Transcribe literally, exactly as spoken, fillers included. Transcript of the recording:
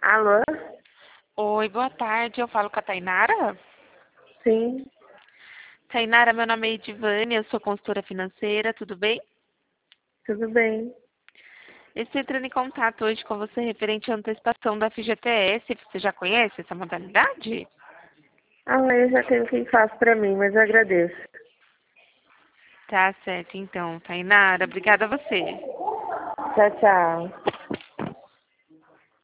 Alô? Oi, boa tarde. Eu falo com a Tainara? Sim, Tainara, meu nome é Edivânia, eu sou consultora financeira, tudo bem? tudo bem. Eu estou entrando em contato hoje com você referente à antecipação da F G T S. Você já conhece essa modalidade? Ah, eu já tenho quem faz pra mim, mas eu agradeço. Tá certo, então, Tainara. Obrigada a você. Tchau, tchau.